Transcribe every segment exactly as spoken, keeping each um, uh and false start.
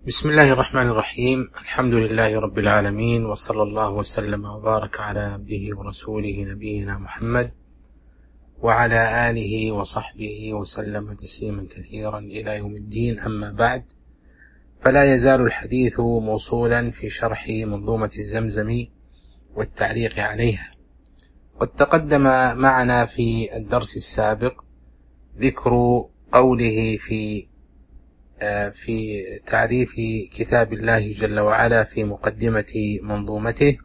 بسم الله الرحمن الرحيم. الحمد لله رب العالمين، وصلى الله وسلم وبارك على عبده ورسوله نبينا محمد وعلى آله وصحبه وسلم تسليما كثيرا إلى يوم الدين. أما بعد، فلا يزال الحديث موصولا في شرح منظومة الزمزمي والتعليق عليها. قد تقدم معنا في الدرس السابق ذكر قوله في في تعريف كتاب الله جل وعلا في مقدمة منظومته: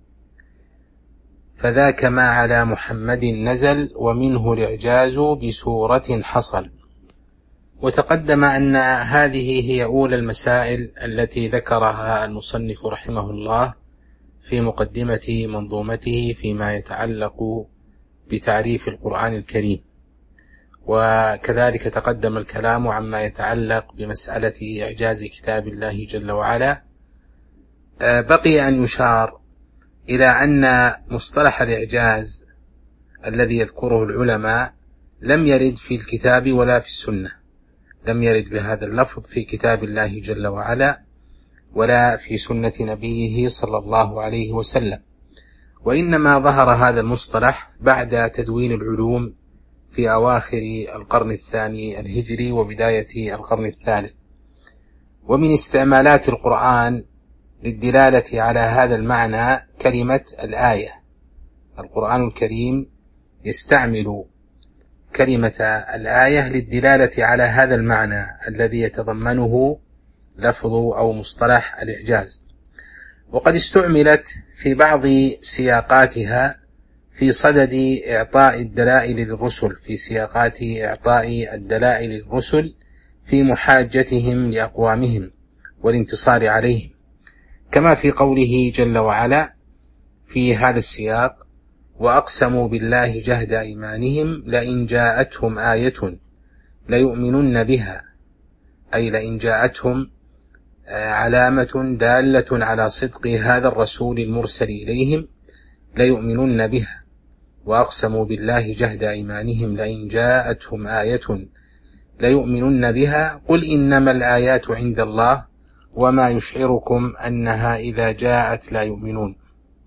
فذاك ما على محمد نزل ومنه الإعجاز بسورة حصل. وتقدم أن هذه هي أولى المسائل التي ذكرها المصنف رحمه الله في مقدمة منظومته فيما يتعلق بتعريف القرآن الكريم، وكذلك تقدم الكلام عما يتعلق بمسألة إعجاز كتاب الله جل وعلا. بقي أن يشار إلى أن مصطلح الإعجاز الذي يذكره العلماء لم يرد في الكتاب ولا في السنة، لم يرد بهذا اللفظ في كتاب الله جل وعلا ولا في سنة نبيه صلى الله عليه وسلم، وإنما ظهر هذا المصطلح بعد تدوين العلوم في أواخر القرن الثاني الهجري وبداية القرن الثالث. ومن استعمالات القرآن للدلالة على هذا المعنى كلمة الآية. القرآن الكريم يستعمل كلمة الآية للدلالة على هذا المعنى الذي يتضمنه لفظ أو مصطلح الإعجاز. وقد استعملت في بعض سياقاتها في صدد إعطاء الدلائل للرسل، في سياقات إعطاء الدلائل للرسل في محاجتهم لأقوامهم والانتصار عليهم، كما في قوله جل وعلا في هذا السياق: وأقسموا بالله جهد أيمانهم لئن جاءتهم آية ليؤمنن بها، أي لئن جاءتهم علامة دالة على صدق هذا الرسول المرسل إليهم ليؤمنن بها. وأقسموا بالله جهد أيمانهم لئن جاءتهم آية ليؤمنن بها قل إنما الآيات عند الله وما يشعركم أنها إذا جاءت لا يؤمنون.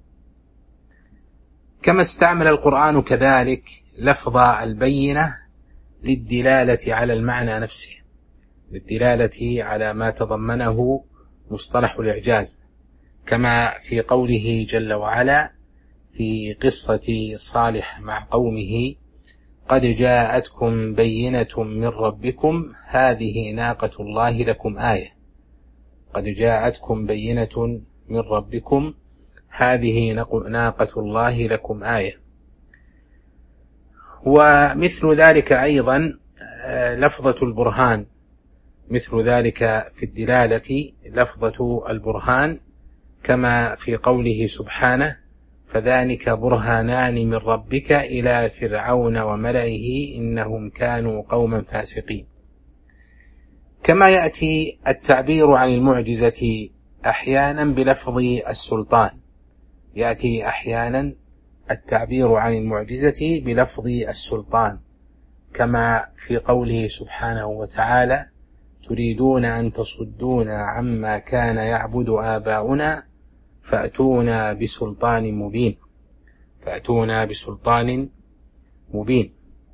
كما استعمل القرآن كذلك لفظ البينة للدلالة على المعنى نفسه، للدلالة على ما تضمنه مصطلح الإعجاز، كما في قوله جل وعلا في قصة صالح مع قومه: قد جاءتكم بينة من ربكم هذه ناقة الله لكم آية. قد جاءتكم بينة من ربكم هذه ناقة الله لكم آية. ومثل ذلك أيضا لفظة البرهان، مثل ذلك في الدلالة لفظة البرهان، كما في قوله سبحانه: فذلك برهانان من ربك إلى فرعون وملئه إنهم كانوا قوما فاسقين. كما يأتي التعبير عن المعجزة أحيانا بلفظ السلطان، يأتي أحيانا التعبير عن المعجزة بلفظ السلطان، كما في قوله سبحانه وتعالى: تريدون أن تصدونا عما كان يعبد آباؤنا فأتونا بسلطان مبين فأتونا بسلطان مبين.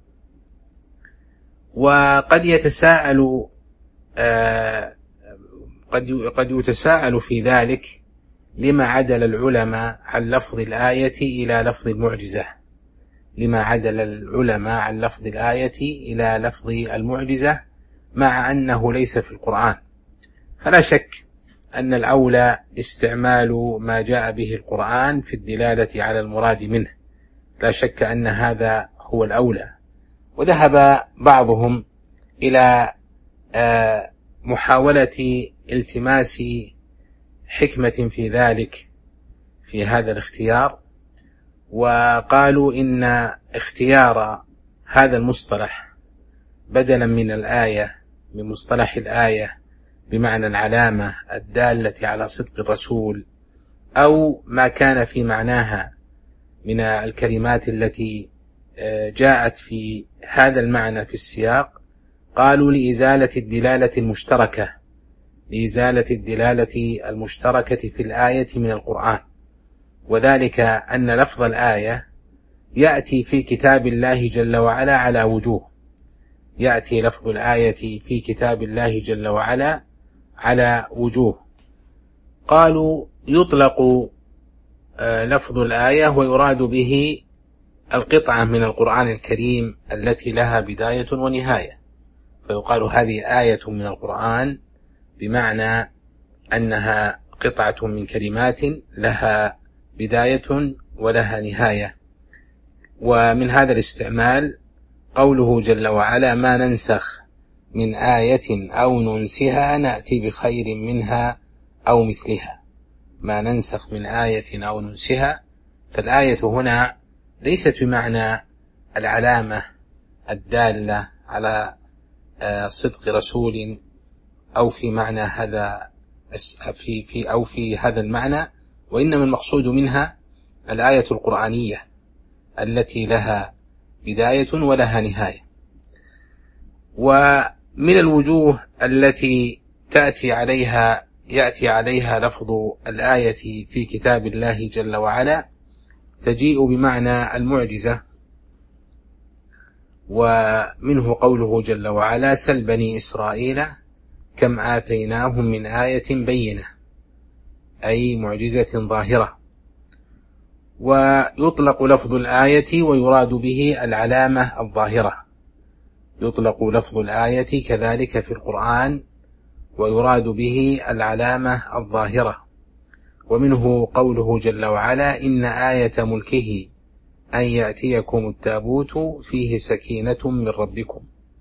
وقد يتساءل آه قد قد يتساءل في ذلك لما عدل العلماء عن لفظ الآية إلى لفظ المعجزة، لما عدل العلماء عن لفظ الآية إلى لفظ المعجزة مع أنه ليس في القرآن. فلا شك أن الأولى استعمال ما جاء به القرآن في الدلالة على المراد منه، لا شك أن هذا هو الأولى. وذهب بعضهم إلى محاولة التماس حكمة في ذلك في هذا الاختيار، وقالوا إن اختيار هذا المصطلح بدلا من الآية، من مصطلح الآية بمعنى العلامة الدالة على صدق الرسول، أو ما كان في معناها من الكلمات التي جاءت في هذا المعنى في السياق، قالوا لإزالة الدلالة المشتركة لإزالة الدلالة المشتركة في الآية من القرآن، وذلك أن لفظ الآية يأتي في كتاب الله جل وعلا على وجوه، يأتي لفظ الآية في كتاب الله جل وعلا على وجوه. قالوا يطلق لفظ الآية ويراد به القطعة من القرآن الكريم التي لها بداية ونهاية، فيقال هذه آية من القرآن بمعنى أنها قطعة من كلمات لها بداية ولها نهاية. ومن هذا الاستعمال قوله جل وعلا ما ننسخ من آية أو ننسها نأتي بخير منها أو مثلها، ما ننسخ من آية أو ننسها، فالآية هنا ليست بمعنى العلامة الدالة على صدق رسول أو في معنى هذا في في أو في هذا المعنى، وإنما المقصود منها الآية القرآنية التي لها بداية ولها نهاية. ومن الوجوه التي تأتي عليها يأتي عليها لفظ الآية في كتاب الله جل وعلا تجيء بمعنى المعجزة، ومنه قوله جل وعلا سل بني إسرائيل كم آتيناهم من آية بينة، أي معجزة ظاهرة. ويطلق لفظ الآية ويراد به العلامة الظاهرة، يطلق لفظ الآية كذلك في القرآن ويراد به العلامة الظاهرة. ومنه قوله جل وعلا إن آية ملكه أن يأتيكم التابوت فيه سكينة من ربكم.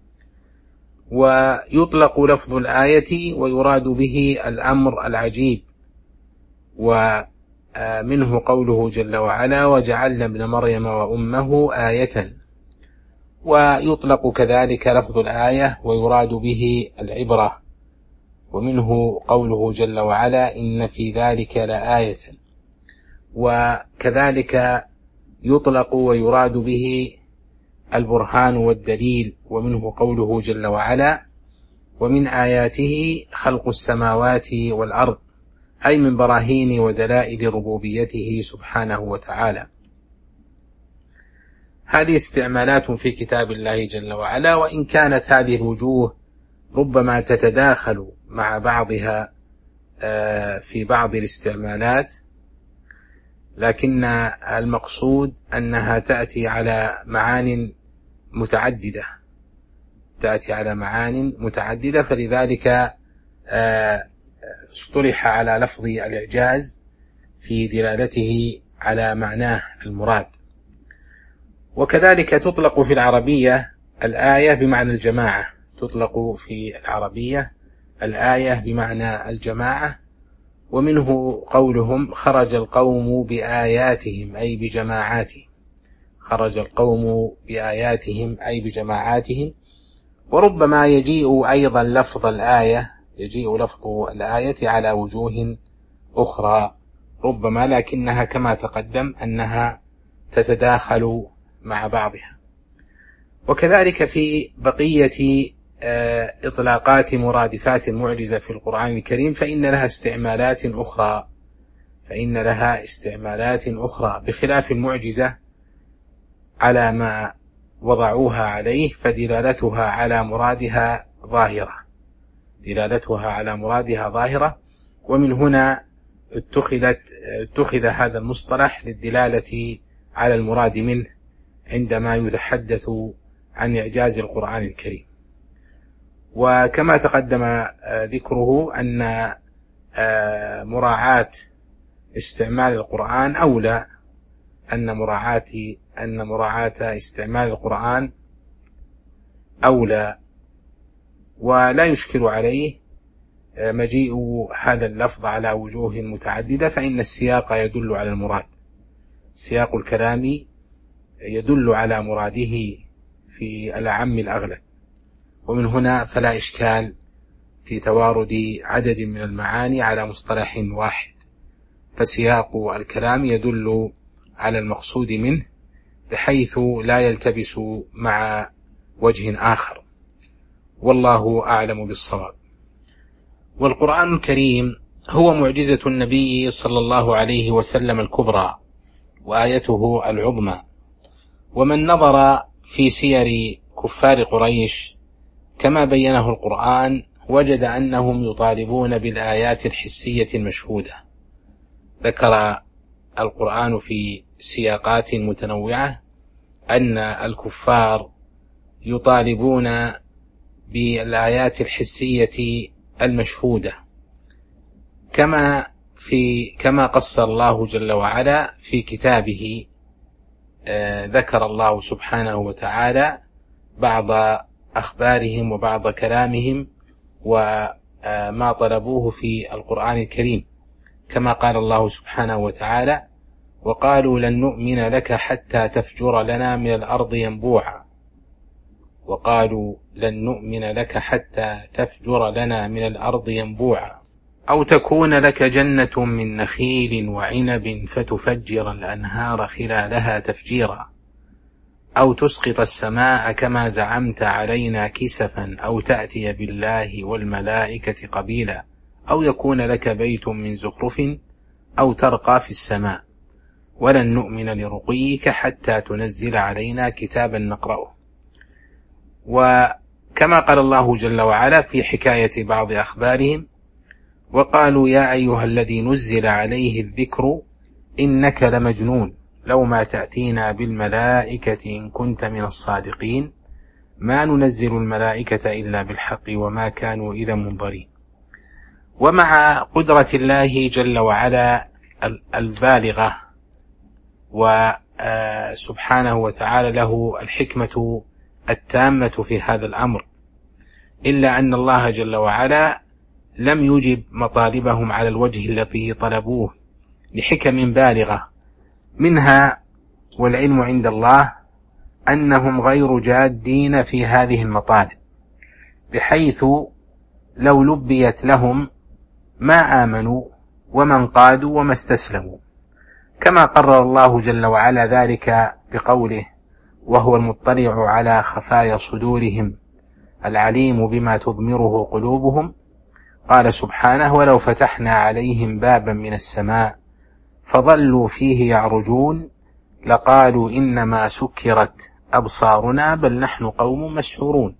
ويطلق لفظ الآية ويراد به الأمر العجيب، ومنه قوله جل وعلا وجعلنا ابن مريم وأمه آية. ويطلق كذلك لفظ الآية ويراد به العبرة، ومنه قوله جل وعلا إن في ذلك لآية. وكذلك يطلق ويراد به البرهان والدليل، ومنه قوله جل وعلا ومن آياته خلق السماوات والأرض، أي من براهين ودلائل ربوبيته سبحانه وتعالى. هذه استعمالات في كتاب الله جل وعلا، وإن كانت هذه الوجوه ربما تتداخل مع بعضها في بعض الاستعمالات، لكن المقصود أنها تأتي على معان متعددة تأتي على معان متعددة فلذلك اصطلح على لفظ الإعجاز في دلالته على معناه المراد. وكذلك تطلق في العربية الآية بمعنى الجماعة، تطلق في العربية الآية بمعنى الجماعة. ومنه قولهم خرج القوم بآياتهم أي بجماعاتهم، خرج القوم بآياتهم أي بجماعاتهم. وربما يجيء أيضا لفظ الآية يجيء لفظ الآية على وجوه أخرى ربما، لكنها كما تقدم أنها تتداخل مع بعضها. وكذلك في بقية إطلاقات مرادفات المعجزة في القرآن الكريم فإن لها استعمالات أخرى فإن لها استعمالات أخرى بخلاف المعجزة على ما وضعوها عليه، فدلالتها على مرادها ظاهرة دلالتها على مرادها ظاهرة ومن هنا اتخذت اتخذ هذا المصطلح للدلالة على المراد منه عندما يتحدث عن إعجاز القرآن الكريم. وكما تقدم ذكره أن مراعاة استعمال القرآن أولى أن مراعاة أن مراعاة استعمال القرآن أولى، ولا يشكل عليه مجيء هذا اللفظ على وجوه متعددة، فإن السياق يدل على المراد، سياق الكلام يدل على مراده في الأعم الأغلب. ومن هنا فلا إشكال في توارد عدد من المعاني على مصطلح واحد، فسياق الكلام يدل على المقصود منه بحيث لا يلتبس مع وجه آخر، والله أعلم بالصواب. والقرآن الكريم هو معجزة النبي صلى الله عليه وسلم الكبرى وآيته العظمى. ومن نظر في سير كفار قريش كما بينه القرآن وجد أنهم يطالبون بالآيات الحسية المشهودة. ذكر القرآن في سياقات متنوعة أن الكفار يطالبون بالآيات الحسية المشهودة، كما في كما قص الله جل وعلا في كتابه. آه ذكر الله سبحانه وتعالى بعض أخبارهم وبعض كلامهم وما طلبوه في القرآن الكريم، كما قال الله سبحانه وتعالى: وقالوا لن نؤمن لك حتى تفجر لنا من الأرض ينبوعا وقالوا لن نؤمن لك حتى تفجر لنا من الأرض ينبوعا أو تكون لك جنة من نخيل وعنب فتفجر الأنهار خلالها تفجيرا أو تسقط السماء كما زعمت علينا كسفا أو تأتي بالله والملائكة قبيلا أو يكون لك بيت من زخرف أو ترقى في السماء ولن نؤمن لرقيك حتى تنزل علينا كتابا نقرأه. وكما قال الله جل وعلا في حكاية بعض أخبارهم: وقالوا يا أيها الذي نزل عليه الذكر إنك لمجنون لو ما تأتينا بالملائكة إن كنت من الصادقين ما ننزل الملائكة إلا بالحق وما كانوا إذا منظرين. ومع قدرة الله جل وعلا البالغة وسبحانه وتعالى له الحكمة التامة في هذا الأمر، إلا أن الله جل وعلا لم يجب مطالبهم على الوجه الذي طلبوه لحكم بالغة، منها والعلم عند الله أنهم غير جادين في هذه المطالب، بحيث لو لبيت لهم ما آمنوا وما انقادوا وما استسلموا، كما قرر الله جل وعلا ذلك بقوله: وهو المطلع على خفايا صدورهم العليم بما تضمره قلوبهم. قال سبحانه: ولو فتحنا عليهم بابا من السماء فظلوا فيه يعرجون لقالوا إنما سكرت أبصارنا بل نحن قوم مسحورون.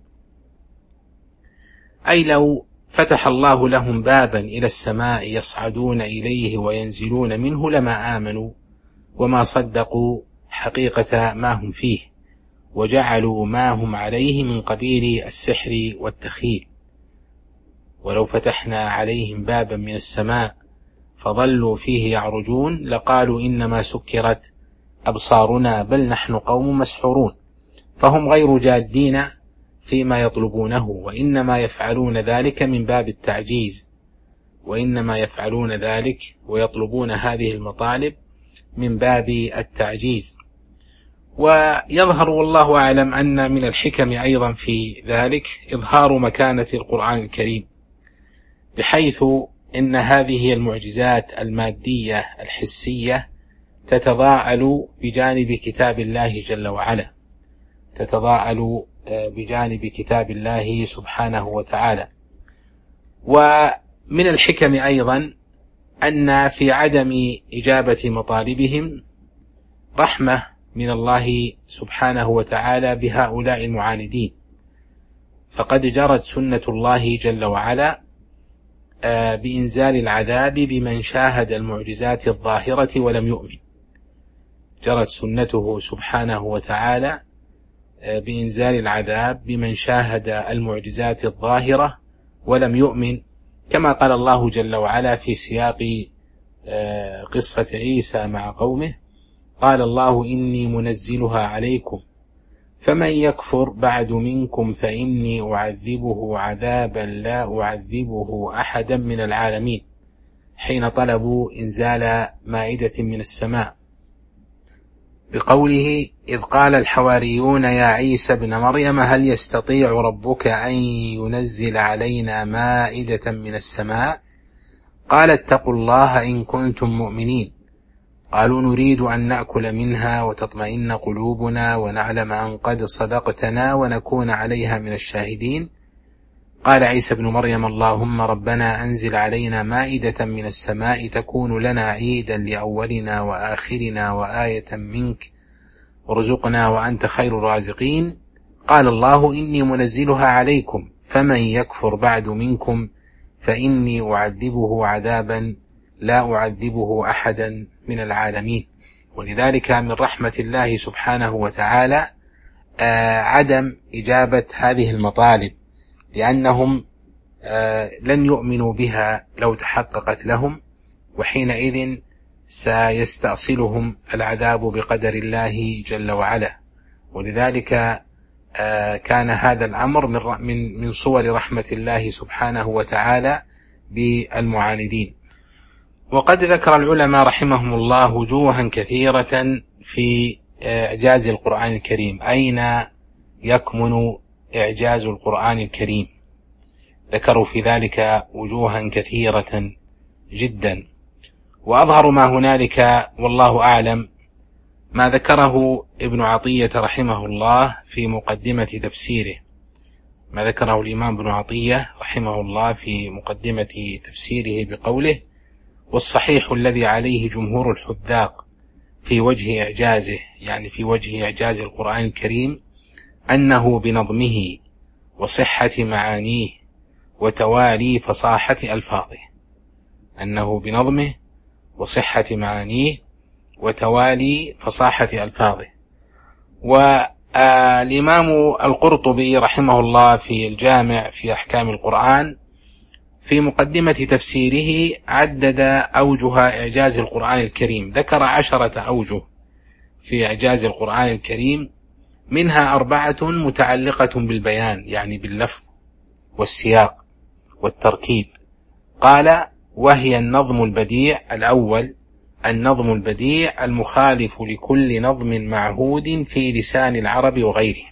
أي لو فتح الله لهم بابا إلى السماء يصعدون إليه وينزلون منه لما آمنوا وما صدقوا حقيقة ما هم فيه، وجعلوا ما هم عليه من قبيل السحر والتخيل. ولو فتحنا عليهم بابا من السماء فظلوا فيه يعرجون لقالوا إنما سكرت أبصارنا بل نحن قوم مسحورون. فهم غير جادين فيما يطلبونه، وإنما يفعلون ذلك من باب التعجيز، وإنما يفعلون ذلك ويطلبون هذه المطالب من باب التعجيز. ويظهر والله أعلم أن من الحكم أيضا في ذلك إظهار مكانة القرآن الكريم، بحيث إن هذه المعجزات المادية الحسية تتضاءل بجانب كتاب الله جل وعلا، تتضاءل بجانب كتاب الله سبحانه وتعالى. ومن الحكم أيضا أن في عدم إجابة مطالبهم رحمة من الله سبحانه وتعالى بهؤلاء المعاندين، فقد جرت سنة الله جل وعلا بإنزال العذاب بمن شاهد المعجزات الظاهرة ولم يؤمن. جرت سنته سبحانه وتعالى بإنزال العذاب بمن شاهد المعجزات الظاهرة ولم يؤمن، كما قال الله جل وعلا في سياق قصة عيسى مع قومه: قال الله إني منزلها عليكم فمن يكفر بعد منكم فإني أعذبه عذابا لا أعذبه أحدا من العالمين، حين طلبوا إنزال مائدة من السماء، بقوله: إذ قال الحواريون يا عيسى ابن مريم هل يستطيع ربك أن ينزل علينا مائدة من السماء؟ قال اتقوا الله إن كنتم مؤمنين. قالوا نريد أن نأكل منها وتطمئن قلوبنا ونعلم أن قد صدقتنا ونكون عليها من الشاهدين. قال عيسى ابن مريم اللهم ربنا أنزل علينا مائدة من السماء تكون لنا عيدا لأولنا وآخرنا وآية منك وارزقنا وأنت خير الرازقين. قال الله إني منزلها عليكم فمن يكفر بعد منكم فإني أعذبه عذابا لا أعذبه أحدا من العالمين. ولذلك من رحمة الله سبحانه وتعالى آه عدم إجابة هذه المطالب، لأنهم آه لن يؤمنوا بها لو تحققت لهم، وحينئذ سيستأصلهم العذاب بقدر الله جل وعلا. ولذلك آه كان هذا الأمر من من صور رحمة الله سبحانه وتعالى بالمعاندين. وقد ذكر العلماء رحمهم الله وجوها كثيرة في إعجاز القرآن الكريم. أين يكمن إعجاز القرآن الكريم؟ ذكروا في ذلك وجوها كثيرة جدا، وأظهر ما هنالك والله أعلم ما ذكره ابن عطية رحمه الله في مقدمة تفسيره، ما ذكره الإمام ابن عطية رحمه الله في مقدمة تفسيره بقوله: والصحيح الذي عليه جمهور الحذاق في وجه إعجازه، يعني في وجه إعجاز القرآن الكريم، أنه بنظمه وصحة معانيه وتوالي فصاحة ألفاظه، أنه بنظمه وصحة معانيه وتوالي فصاحة ألفاظه. والإمام القرطبي رحمه الله في الجامع في أحكام القرآن في مقدمة تفسيره عدد أوجه إعجاز القرآن الكريم، ذكر عشرة أوجه في إعجاز القرآن الكريم، منها أربعة متعلقة بالبيان، يعني باللفظ والسياق والتركيب. قال: وهي النظم البديع الأول، النظم البديع المخالف لكل نظم معهود في لسان العرب وغيره،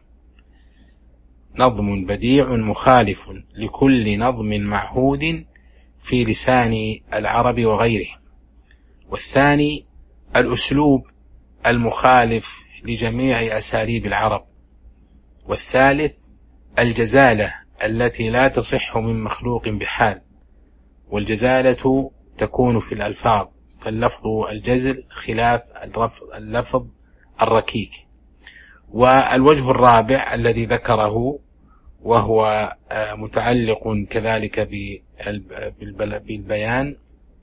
نظم بديع مخالف لكل نظم معهود في لسان العرب وغيره. والثاني الأسلوب المخالف لجميع أساليب العرب. والثالث الجزالة التي لا تصح من مخلوق بحال، والجزالة تكون في الألفاظ، فاللفظ الجزل خلاف اللفظ الركيك. والوجه الرابع الذي ذكره وهو متعلق كذلك بالبيان،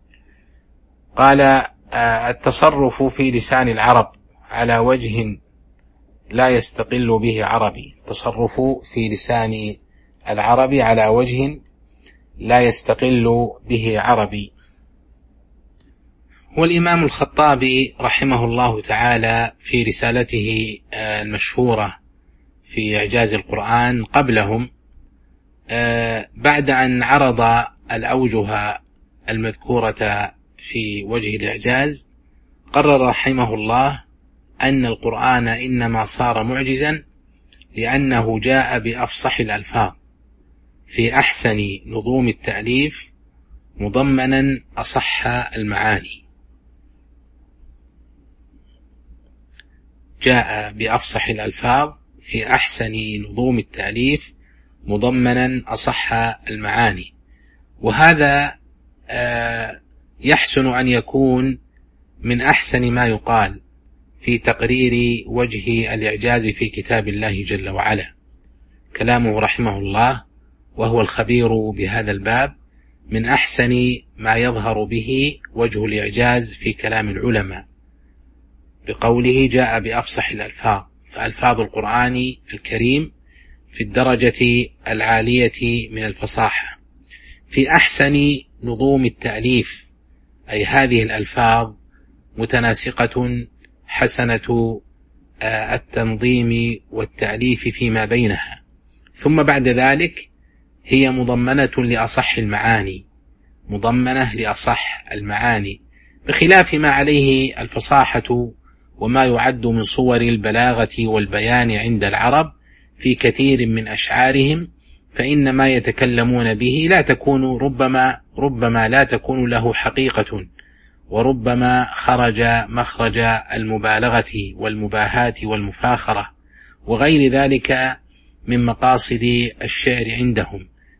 قال: التصرف في لسان العرب على وجه لا يستقل به عربي، التصرف في لسان العرب على وجه لا يستقل به عربي. والإمام الخطابي رحمه الله تعالى في رسالته المشهورة في إعجاز القرآن قبلهم، بعد أن عرض الأوجه المذكورة في وجه الإعجاز، قرر رحمه الله أن القرآن إنما صار معجزا لأنه جاء بأفصح الألفاظ في أحسن نظوم التأليف مضمنا أصح المعاني، جاء بأفصح الألفاظ في أحسن نظوم التأليف مضمنا أصح المعاني. وهذا يحسن أن يكون من أحسن ما يقال في تقرير وجه الإعجاز في كتاب الله جل وعلا. كلامه رحمه الله وهو الخبير بهذا الباب من أحسن ما يظهر به وجه الإعجاز في كلام العلماء، بقوله جاء بأفصح الألفاظ، فألفاظ القرآن الكريم في الدرجة العالية من الفصاحة، في أحسن نظوم التأليف، أي هذه الألفاظ متناسقة حسنة التنظيم والتأليف فيما بينها، ثم بعد ذلك هي مضمنة لأصح المعاني، مضمنة لأصح المعاني، بخلاف ما عليه الفصاحة وما يعد من صور البلاغة والبيان عند العرب في كثير من أشعارهم، فإن ما يتكلمون به لا تكون ربما ربما لا تكون له حقيقة، وربما خرج مخرج المبالغة والمباهاة والمفاخرة وغير ذلك من مقاصد الشعر عندهم،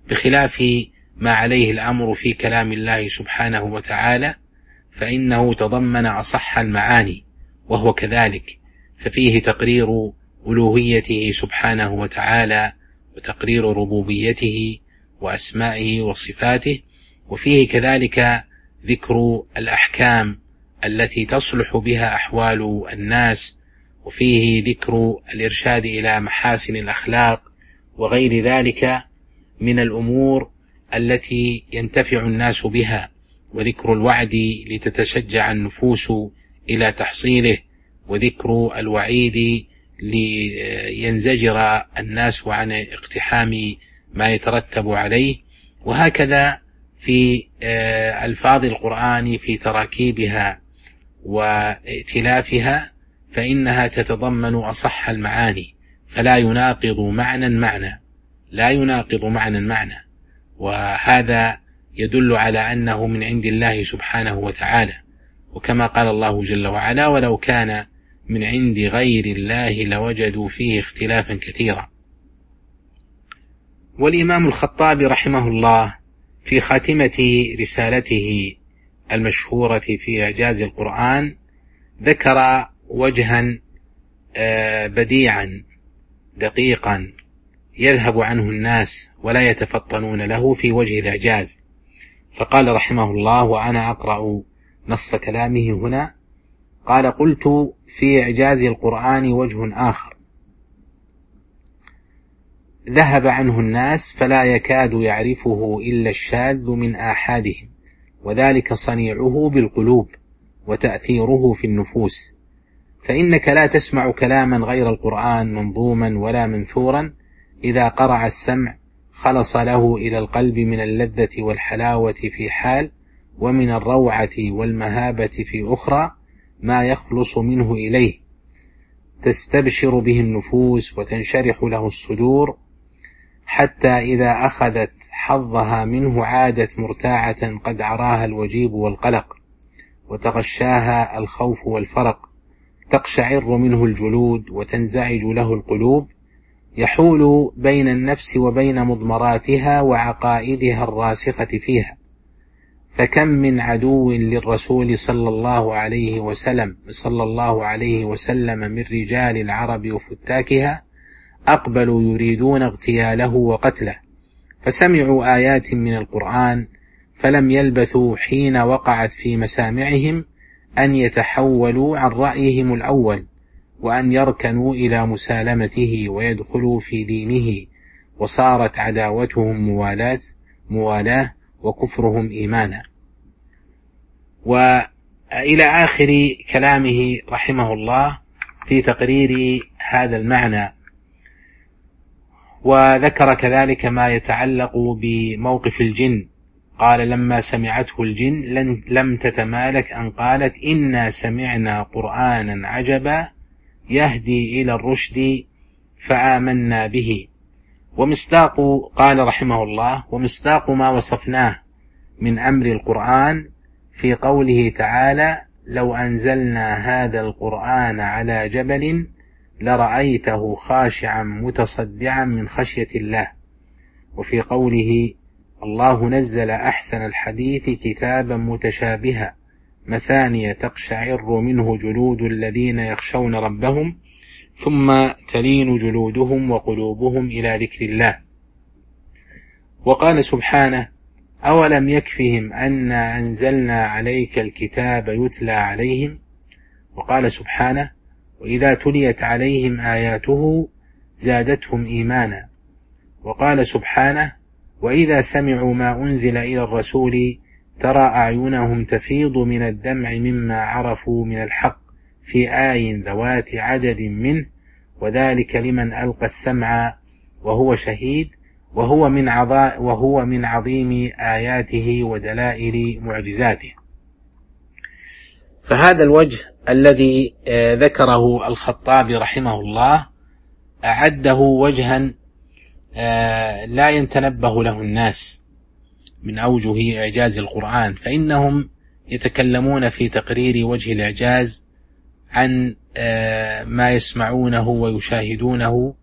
بخلاف ما عليه الأمر في كلام الله سبحانه وتعالى، فإنه تضمن أصح المعاني، وهو كذلك، ففيه تقرير ألوهيته سبحانه وتعالى، وتقرير ربوبيته وأسمائه وصفاته، وفيه كذلك ذكر الأحكام التي تصلح بها أحوال الناس، وفيه ذكر الإرشاد إلى محاسن الأخلاق وغير ذلك من الأمور التي ينتفع الناس بها، وذكر الوعد لتتشجع النفوس إلى تحصيله، وذكر الوعيد لينزجر الناس عن اقتحام ما يترتب عليه. وهكذا في ألفاظ القرآن في تراكيبها وائتلافها، فإنها تتضمن أصح المعاني، فلا يناقض معنى معنى لا يناقض معنى معنى وهذا يدل على أنه من عند الله سبحانه وتعالى، وكما قال الله جل وعلا: ولو كان من عند غير الله لوجدوا فيه اختلافا كثيرا. والإمام الخطابي رحمه الله في خاتمة رسالته المشهورة في إعجاز القرآن ذكر وجها بديعا دقيقا يذهب عنه الناس ولا يتفطنون له في وجه الإعجاز، فقال رحمه الله، وأنا أقرأ نص كلامه هنا، قال: قلت: في إعجاز القرآن وجه آخر ذهب عنه الناس فلا يكاد يعرفه إلا الشاذ من آحادهم، وذلك صنيعه بالقلوب وتأثيره في النفوس، فإنك لا تسمع كلاما غير القرآن منظوما ولا منثورا إذا قرع السمع خلص له إلى القلب من اللذة والحلاوة في حال، ومن الروعة والمهابة في أخرى، ما يخلص منه إليه، تستبشر به النفوس وتنشرح له الصدور، حتى إذا أخذت حظها منه عادت مرتاعة قد عراها الوجيب والقلق، وتغشاها الخوف والفرق، تقشعر منه الجلود وتنزعج له القلوب، يحول بين النفس وبين مضمراتها وعقائدها الراسخة فيها. فكم من عدو للرسول صلى الله عليه وسلم صلى الله عليه وسلم من رجال العرب وفتاكها أقبلوا يريدون اغتياله وقتله، فسمعوا آيات من القرآن فلم يلبثوا حين وقعت في مسامعهم أن يتحولوا عن رأيهم الأول، وأن يركنوا إلى مسالمته ويدخلوا في دينه، وصارت عداوتهم موالاه موالاه وكفرهم إيمانا. وإلى آخر كلامه رحمه الله في تقرير هذا المعنى. وذكر كذلك ما يتعلق بموقف الجن، قال: لما سمعته الجن لم تتمالك أن قالت: إنا سمعنا قرآنا عجبا يهدي إلى الرشد فآمنا به. ومصداق، قال رحمه الله: ومصداق ما وصفناه من أمر القرآن في قوله تعالى: لو أنزلنا هذا القرآن على جبل لرأيته خاشعا متصدعا من خشية الله. وفي قوله: الله نزل أحسن الحديث كتابا متشابها مثانية تقشعر منه جلود الذين يخشون ربهم ثم تلين جلودهم وقلوبهم إلى ذكر الله. وقال سبحانه: أولم يكفهم أنا أنزلنا عليك الكتاب يتلى عليهم. وقال سبحانه: وإذا تليت عليهم آياته زادتهم إيمانا. وقال سبحانه: وإذا سمعوا ما أنزل إلى الرسول ترى أعينهم تفيض من الدمع مما عرفوا من الحق في آي ذوات عدد منه، وذلك لمن ألقى السمع وهو شهيد، وهو من عظا وهو من عظيم آياته ودلائل معجزاته. فهذا الوجه الذي ذكره الخطابي رحمه الله أعده وجها لا يتنبه له الناس من أوجه إعجاز القرآن، فإنهم يتكلمون في تقرير وجه الإعجاز عن ما يسمعونه ويشاهدونه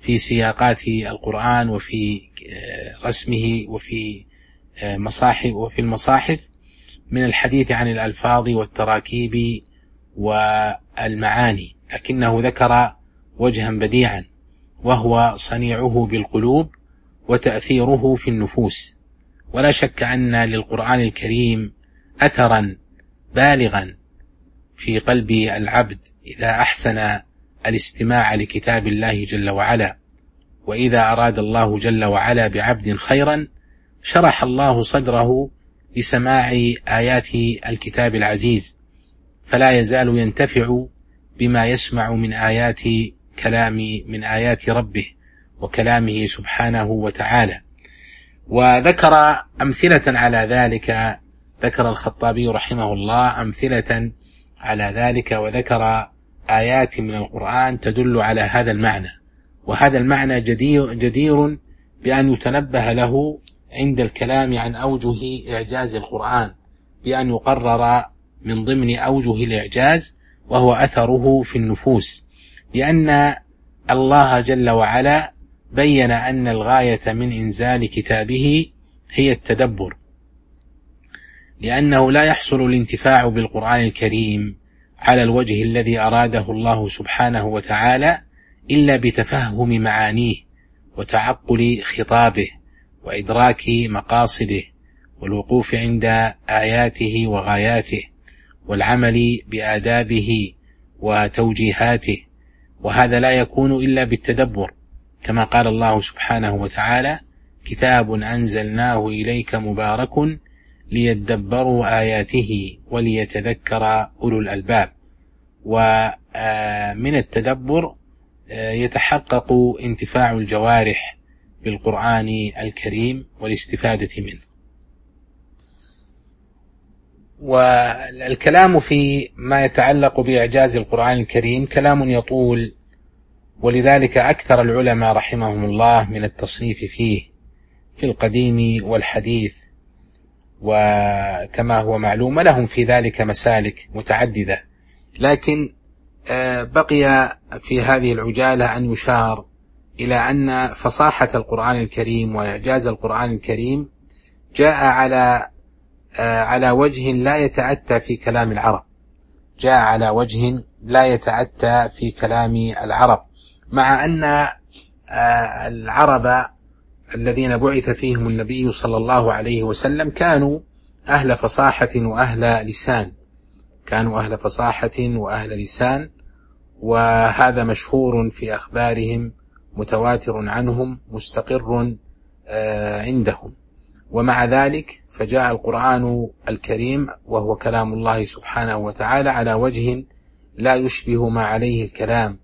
في سياقات القرآن وفي رسمه وفي مصاحف وفي المصاحف من الحديث عن الألفاظ والتراكيب والمعاني، لكنه ذكر وجها بديعا وهو صنيعه بالقلوب وتأثيره في النفوس. ولا شك أن للقرآن الكريم أثرا بالغا في قلب العبد إذا أحسن الاستماع لكتاب الله جل وعلا، وإذا أراد الله جل وعلا بعبد خيرا شرح الله صدره لسماع آيات الكتاب العزيز، فلا يزال ينتفع بما يسمع من آيات كلام من آيات ربه وكلامه سبحانه وتعالى. وذكر أمثلة على ذلك، ذكر الخطابي رحمه الله أمثلة على ذلك، وذكر آيات من القرآن تدل على هذا المعنى. وهذا المعنى جدير, جدير بأن يتنبه له عند الكلام عن أوجه إعجاز القرآن، بأن يقرر من ضمن أوجه الإعجاز وهو أثره في النفوس، لأن الله جل وعلا بين أن الغاية من إنزال كتابه هي التدبر، لأنه لا يحصل الانتفاع بالقرآن الكريم على الوجه الذي أراده الله سبحانه وتعالى إلا بتفهم معانيه وتعقل خطابه وإدراك مقاصده والوقوف عند آياته وغاياته والعمل بآدابه وتوجيهاته، وهذا لا يكون إلا بالتدبر، كما قال الله سبحانه وتعالى: كتاب أنزلناه إليك مبارك ليدبروا آياته وليتذكر أولو الألباب. ومن التدبر يتحقق انتفاع الجوارح بالقرآن الكريم والاستفادة منه. والكلام في ما يتعلق بإعجاز القرآن الكريم كلام يطول، ولذلك أكثر العلماء رحمهم الله من التصنيف فيه في القديم والحديث، وكما هو معلوم لهم في ذلك مسالك متعددة. لكن بقي في هذه العجالة أن يشار إلى أن فصاحة القرآن الكريم وإعجاز القرآن الكريم جاء على على وجه لا يتأتى في كلام العرب، جاء على وجه لا يتأتى في كلام العرب، مع أن العرب الذين بعث فيهم النبي صلى الله عليه وسلم كانوا أهل فصاحة وأهل لسان، كانوا أهل فصاحة وأهل لسان، وهذا مشهور في أخبارهم متواتر عنهم مستقر عندهم. ومع ذلك فجاء القرآن الكريم وهو كلام الله سبحانه وتعالى على وجه لا يشبه ما عليه الكلام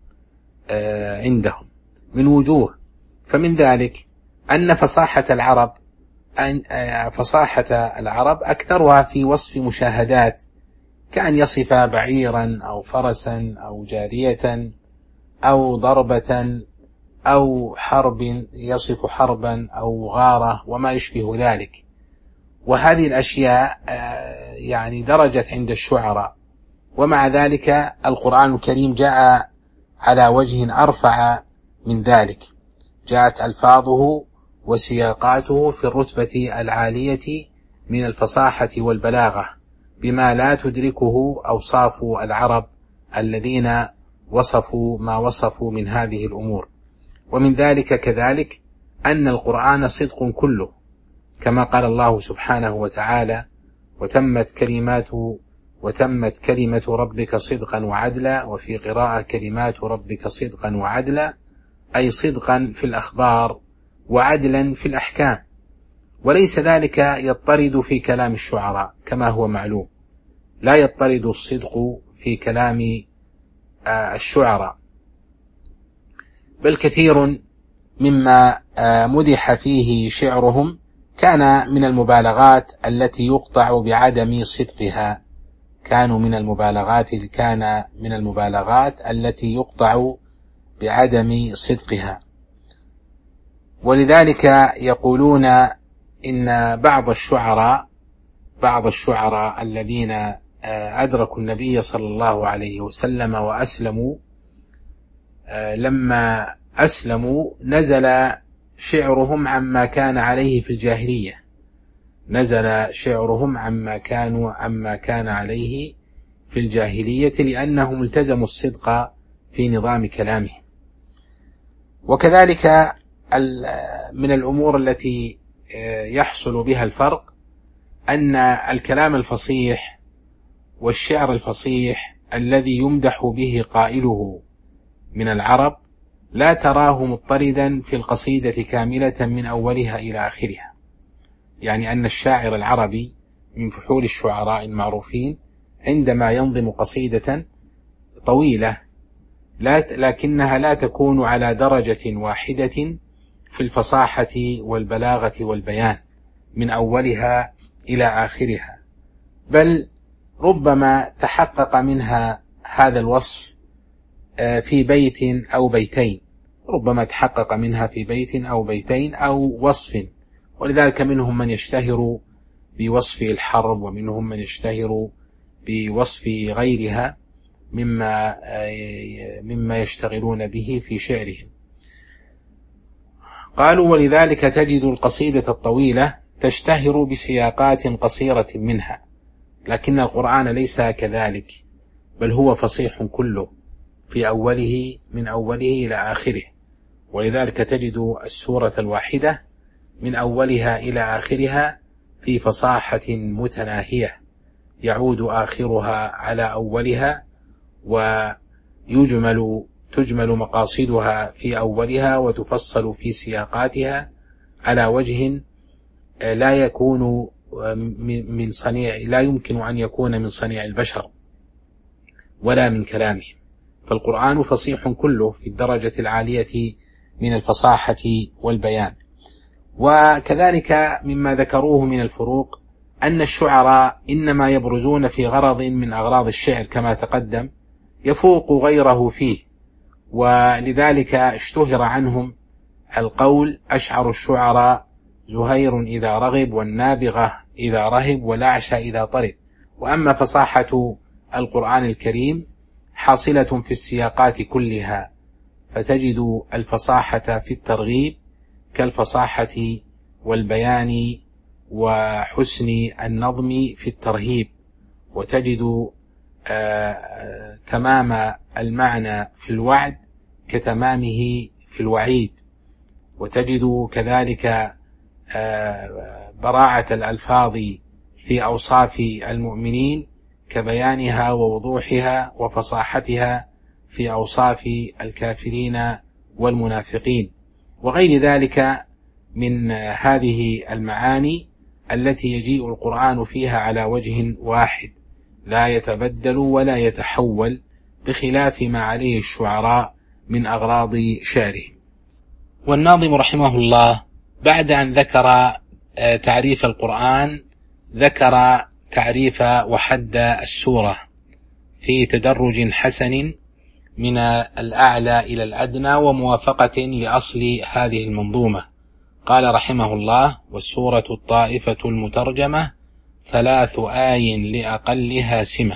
عندهم من وجوه. فمن ذلك أن فصاحة العرب أن فصاحة العرب أكثرها في وصف مشاهدات، كأن يصف بعيرا أو فرسا أو جارية أو ضربة أو حرب، يصف حربا أو غارة وما يشبه ذلك. وهذه الأشياء يعني درجت عند الشعراء، ومع ذلك القرآن الكريم جاء على وجه أرفع من ذلك، جاءت ألفاظه وسياقاته في الرتبة العالية من الفصاحة والبلاغة بما لا تدركه أوصاف العرب الذين وصفوا ما وصفوا من هذه الأمور. ومن ذلك كذلك أن القرآن صدق كله، كما قال الله سبحانه وتعالى: وتمت كلمات وتمت كلمة ربك صدقا وعدلا، وفي قراءة كلمات ربك صدقا وعدلا، أي صدقا في الأخبار وعدلا في الأحكام. وليس ذلك يضطرد في كلام الشعراء كما هو معلوم، لا يضطرد الصدق في كلام الشعراء، بل كثير مما مدح فيه شعرهم كان من المبالغات التي يقطع بعدم صدقها، كانوا من المبالغات كان من المبالغات التي يقطع بعدم صدقها. ولذلك يقولون إن بعض الشعراء بعض الشعراء الذين أدركوا النبي صلى الله عليه وسلم وأسلموا لما أسلموا نزل شعرهم عما كان عليه في الجاهلية، نزل شعرهم عما كانوا عما كان عليه في الجاهلية لأنهم التزموا الصدق في نظام كلامهم. وكذلك من الأمور التي يحصل بها الفرق أن الكلام الفصيح والشعر الفصيح الذي يمدح به قائله من العرب لا تراه مضطردا في القصيدة كاملة من أولها إلى آخرها، يعني أن الشاعر العربي من فحول الشعراء المعروفين عندما ينظم قصيدة طويلة لكنها لا تكون على درجة واحدة في الفصاحة والبلاغة والبيان من أولها إلى آخرها، بل ربما تحقق منها هذا الوصف في بيت أو بيتين، ربما تحقق منها في بيت أو بيتين أو وصف. ولذلك منهم من يشتهر بوصف الحرب، ومنهم من يشتهر بوصف غيرها مما مما يشتغلون به في شعرهم. قالوا: ولذلك تجد القصيدة الطويلة تشتهر بسياقات قصيرة منها، لكن القرآن ليس كذلك، بل هو فصيح كله في أوله من أوله إلى آخره. ولذلك تجد السورة الواحدة من أولها إلى آخرها في فصاحة متناهية، يعود آخرها على أولها، ويجمل تجمل مقاصدها في أولها وتفصل في سياقاتها على وجه لا يكون من صنيع لا يمكن أن يكون من صنيع البشر ولا من كلامه. فالقرآن فصيح كله في الدرجة العالية من الفصاحة والبيان. وكذلك مما ذكروه من الفروق أن الشعراء إنما يبرزون في غرض من أغراض الشعر كما تقدم يفوق غيره فيه، ولذلك اشتهر عنهم القول: أشعر الشعراء زهير إذا رغب، والنابغة إذا رهب، والأعشى إذا طرب. وأما فصاحة القرآن الكريم حاصلة في السياقات كلها، فتجد الفصاحة في الترغيب كالفصاحة والبيان وحسن النظم في الترهيب، وتجد آه تمام المعنى في الوعد كتمامه في الوعيد، وتجد كذلك آه براعة الألفاظ في أوصاف المؤمنين كبيانها ووضوحها وفصاحتها في أوصاف الكافرين والمنافقين، وغير ذلك من هذه المعاني التي يجيء القرآن فيها على وجه واحد لا يتبدل ولا يتحول، بخلاف ما عليه الشعراء من أغراض شعرهم. والناظم رحمه الله بعد أن ذكر تعريف القرآن ذكر تعريف وحد السورة في تدرج حسن من الأعلى إلى الأدنى وموافقة لأصل هذه المنظومة. قال رحمه الله: والسورة الطائفة المترجمة ثلاث آي لأقلها سمة.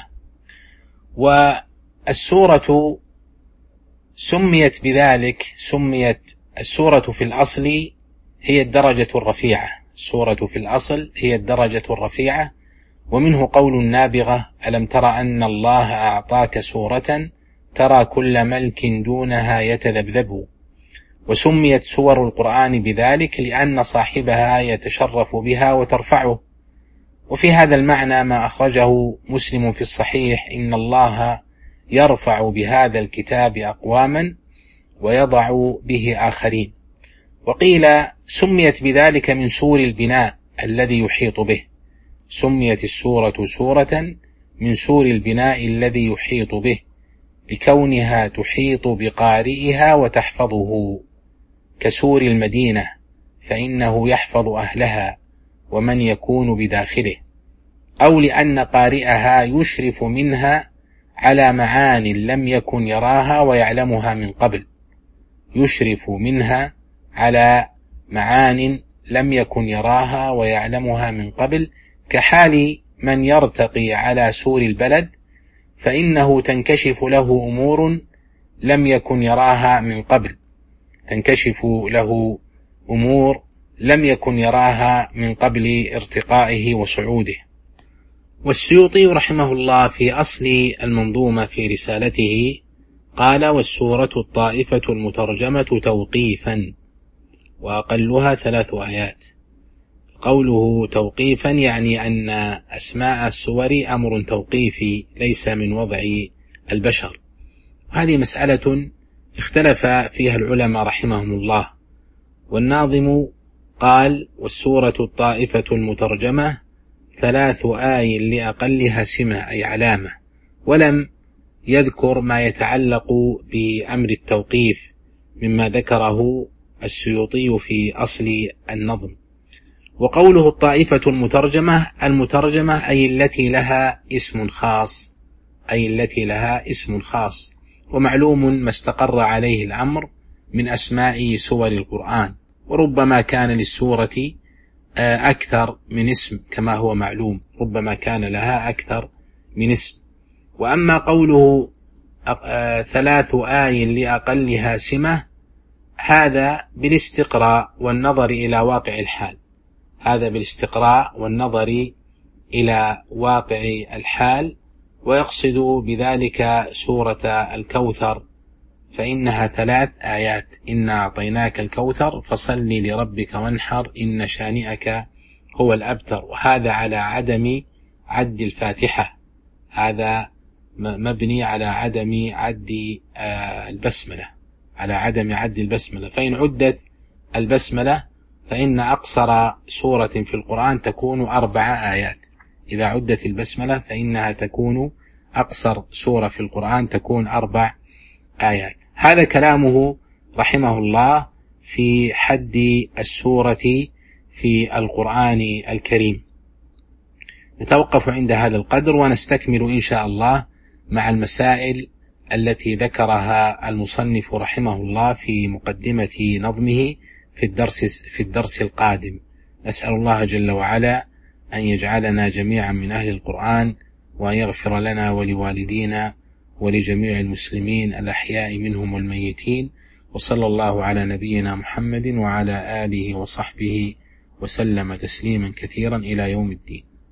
والسورة سميت بذلك سميت السورة في الأصل هي الدرجة الرفيعة، السورة في الأصل هي الدرجة الرفيعة. ومنه قول النابغة: ألم تر أن الله أعطاك سورة ترى كل ملك دونها يتذبذب. وسميت سور القرآن بذلك لأن صاحبها يتشرف بها وترفعه. وفي هذا المعنى ما أخرجه مسلم في الصحيح: إن الله يرفع بهذا الكتاب أقواما ويضع به آخرين. وقيل سميت بذلك من سور البناء الذي يحيط به، سميت السورة سورة من سور البناء الذي يحيط به، لكونها تحيط بقارئها وتحفظه، كسور المدينة فإنه يحفظ أهلها ومن يكون بداخله، أو لأن قارئها يشرف منها على معان لم يكن يراها ويعلمها من قبل، يشرف منها على معان لم يكن يراها ويعلمها من قبل، كحال من يرتقي على سور البلد فإنه تنكشف له أمور لم يكن يراها من قبل. تنكشف له أمور لم يكن يراها من قبل ارتقائه وصعوده. والسيوطي رحمه الله في أصل المنظومة في رسالته قال: والسورة الطائفة المترجمة توقيفا، وأقلها ثلاث آيات. قوله توقيفا يعني أن أسماء السور أمر توقيفي ليس من وضع البشر. هذه مسألة اختلف فيها العلماء رحمهم الله. والناظم قال: والسورة الطائفة المترجمة ثلاث آي لأقلها سمة أي علامة، ولم يذكر ما يتعلق بأمر التوقيف مما ذكره السيوطي في أصل النظم. وقوله الطائفة المترجمة، المترجمة أي التي لها اسم خاص، أي التي لها اسم خاص. ومعلوم ما استقر عليه الأمر من أسماء سور القرآن، وربما كان للسورة أكثر من اسم كما هو معلوم، ربما كان لها أكثر من اسم. وأما قوله ثلاث آي لأقلها سمة، هذا بالاستقراء والنظر إلى واقع الحال، هذا بالاستقراء والنظر إلى واقع الحال. ويقصد بذلك سورة الكوثر، فإنها ثلاث آيات: إنا أعطيناك الكوثر فصل لربك وانحر إن شانئك هو الأبتر. وهذا على عدم عد الفاتحة، هذا مبني على عدم عد البسملة، على عدم عد البسملة. فإن عدت البسملة فإن أقصر سورة في القرآن تكون أربع آيات. إذا عدت البسملة فإنها تكون أقصر سورة في القرآن تكون أربع آيات. هذا كلامه رحمه الله في حد السورة في القرآن الكريم. نتوقف عند هذا القدر ونستكمل إن شاء الله مع المسائل التي ذكرها المصنف رحمه الله في مقدمة نظمه في الدرس, في الدرس القادم. نسأل الله جل وعلا أن يجعلنا جميعا من أهل القرآن، وأن يغفر لنا ولوالدينا ولجميع المسلمين الأحياء منهم والميتين. وصلى الله على نبينا محمد وعلى آله وصحبه وسلم تسليما كثيرا إلى يوم الدين.